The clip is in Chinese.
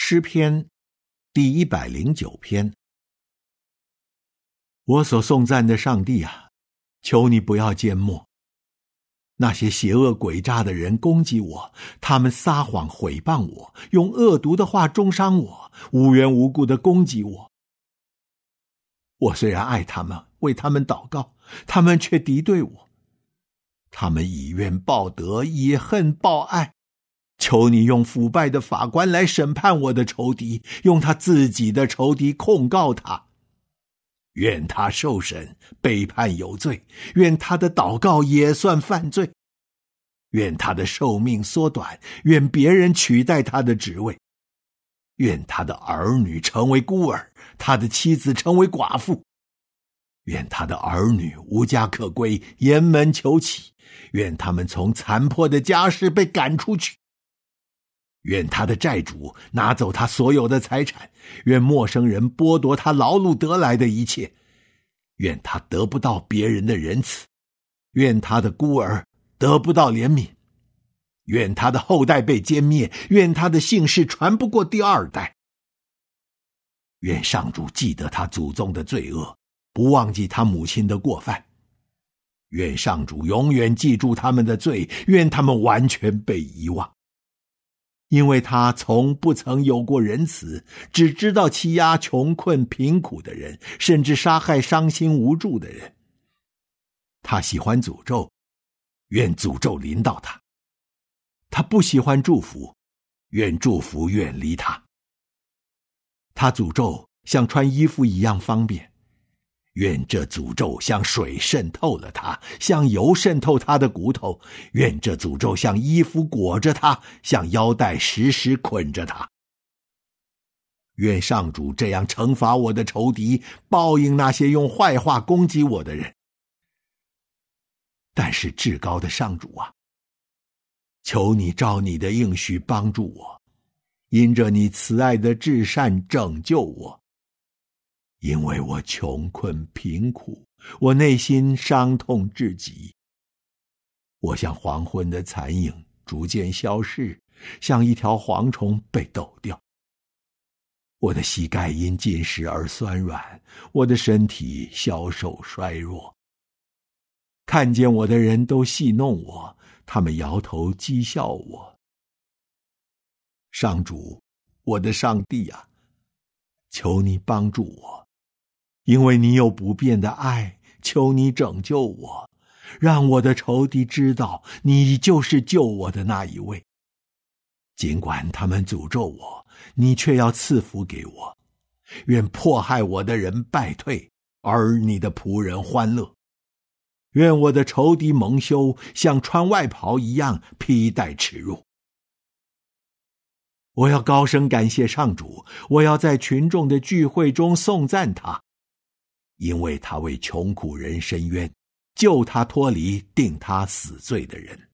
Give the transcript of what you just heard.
诗篇第109篇。我所颂赞的上帝啊，求你不要缄默。那些邪恶诡诈的人攻击我，他们撒谎毁谤我，用恶毒的话中伤我，无缘无故地攻击我。我虽然爱他们，为他们祷告，他们却敌对我。他们以怨报德，以恨报爱。求你用腐败的法官来审判我的仇敌，用他自己的仇敌控告他。愿他受审，被判有罪，愿他的祷告也算犯罪。愿他的寿命缩短，愿别人取代他的职位。愿他的儿女成为孤儿，他的妻子成为寡妇。愿他的儿女无家可归，沿门求乞。愿他们从残破的家室被赶出去。愿他的债主拿走他所有的财产，愿陌生人剥夺他劳碌得来的一切。愿他得不到别人的仁慈，愿他的孤儿得不到怜悯。愿他的后代被歼灭，愿他的姓氏传不过第二代。愿上主记得他祖宗的罪恶，不忘记他母亲的过犯。愿上主永远记住他们的罪，愿他们完全被遗忘。因为他从不曾有过仁慈，只知道欺压穷困贫苦的人，甚至杀害伤心无助的人。他喜欢诅咒，愿诅咒临到他。他不喜欢祝福，愿祝福远离他。他诅咒像穿衣服一样方便，愿这诅咒像水渗透了他，像油渗透他的骨头。愿这诅咒像衣服裹着他，像腰带时时捆着他。愿上主这样惩罚我的仇敌，报应那些用坏话攻击我的人。但是至高的上主啊，求你照你的应许帮助我，因着你慈爱的至善拯救我。因为我穷困贫苦，我内心伤痛至极。我像黄昏的残影逐渐消逝，像一条蝗虫被抖掉。我的膝盖因进食而酸软，我的身体消瘦衰弱。看见我的人都戏弄我，他们摇头讥笑我。上主，我的上帝啊，求你帮助我，因为你有不变的爱，求你拯救我，让我的仇敌知道你就是救我的那一位。尽管他们诅咒我，你却要赐福给我。愿迫害我的人败退，而你的仆人欢乐。愿我的仇敌蒙羞，像穿外袍一样披戴耻辱。我要高声感谢上主，我要在群众的聚会中颂赞他，因为他为穷苦人伸冤，救他脱离定他死罪的人。